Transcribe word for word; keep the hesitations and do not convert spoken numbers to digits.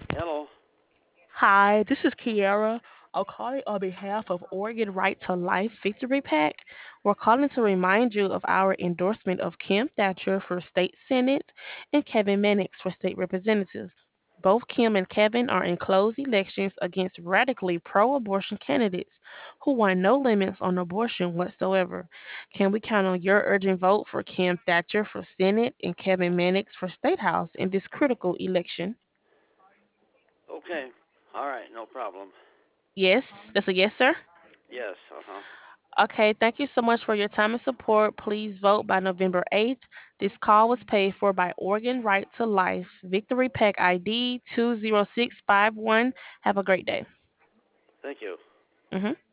Hello. Hi, this is Kiara. I'm calling on behalf of Oregon Right to Life Victory PAC. We're calling to remind you of our endorsement of Kim Thatcher for state senate and Kevin Mannix for state representative. Both Kim and Kevin are in closed elections against radically pro abortion candidates who want no limits on abortion whatsoever. Can we count on your urgent vote for Kim Thatcher for Senate and Kevin Mannix for State House in this critical election? Okay. All right. No problem. Yes, that's a yes, sir. Yes. Uh huh. Okay, thank you so much for your time and support. Please vote by November eighth. This call was paid for by Oregon Right to Life. Victory Pack I D two zero six five one. Have a great day. Thank you. Mhm.